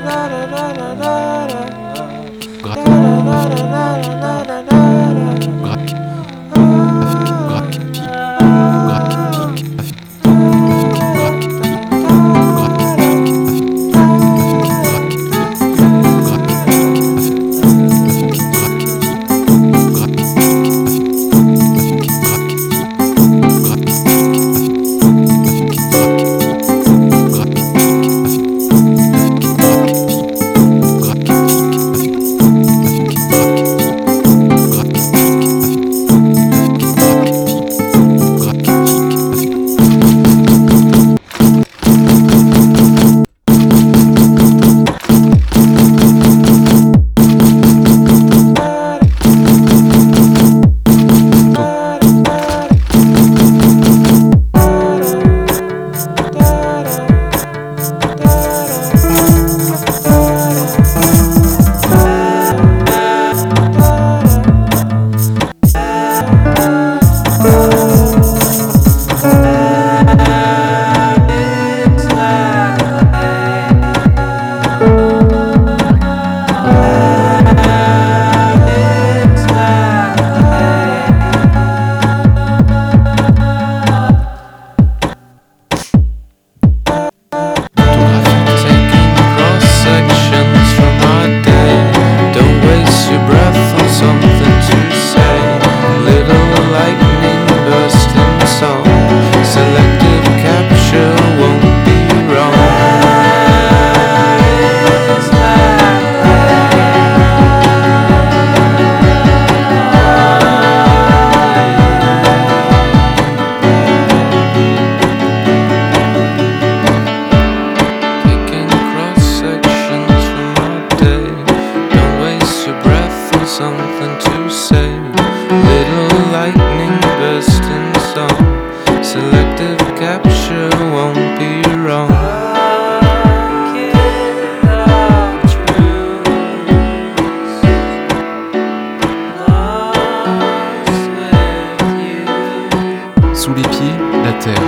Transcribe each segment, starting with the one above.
Sous les pieds, la terre.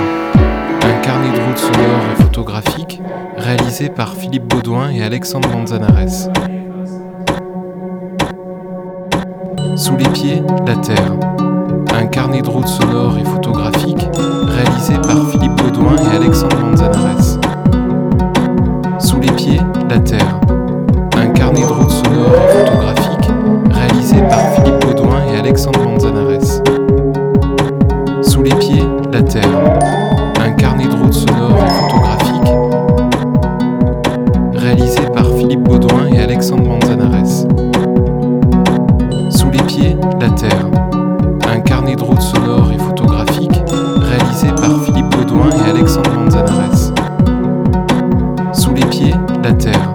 Un carnet de route sonore et photographique réalisé par Philippe Baudouin et Alexandre Manzanares. Sous les pieds, la terre. Un carnet de route sonore et photographique réalisé par Philippe Baudouin et Alexandre Manzanares. Sous les pieds, la terre. Un carnet de route sonore et photographique réalisé par Philippe Baudouin et Alexandre Manzanares. Sous les pieds, la terre. Un carnet de route sonore et photographique réalisé par Philippe Baudouin et Alexandre Manzanares. Sous les pieds, la terre. Un carnet de route sonore et photographique réalisé par Philippe Baudouin et Alexandre Manzanares. Sous les pieds, la terre.